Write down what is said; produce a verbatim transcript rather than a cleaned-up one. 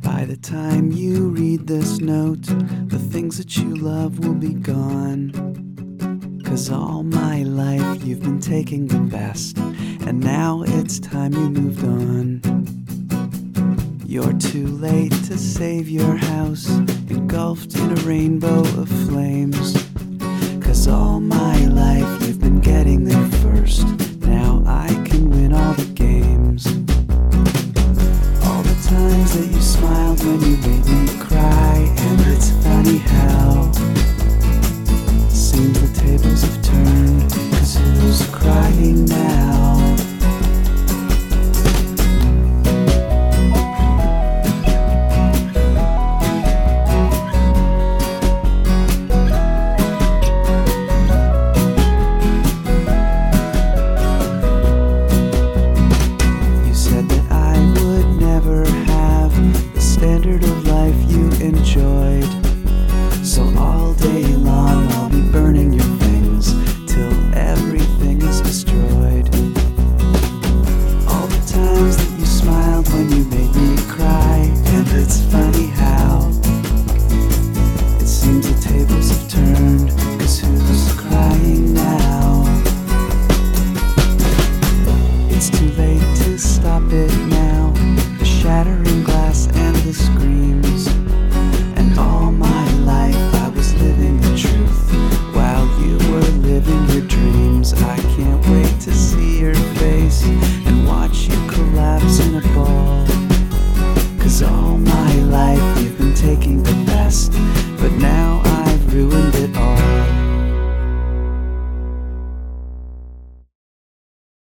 By the time you read this note, the things that you love will be gone. 'Cause all my life you've been taking the best, and now it's time you moved on. You're too late to save your house, engulfed in a rainbow of flames. 'Cause all my life you've been getting there first, now I can win all the games. All the times that you smiled when you made me cry, and it's funny how seems the tables have turned. 'Cause who's crying now?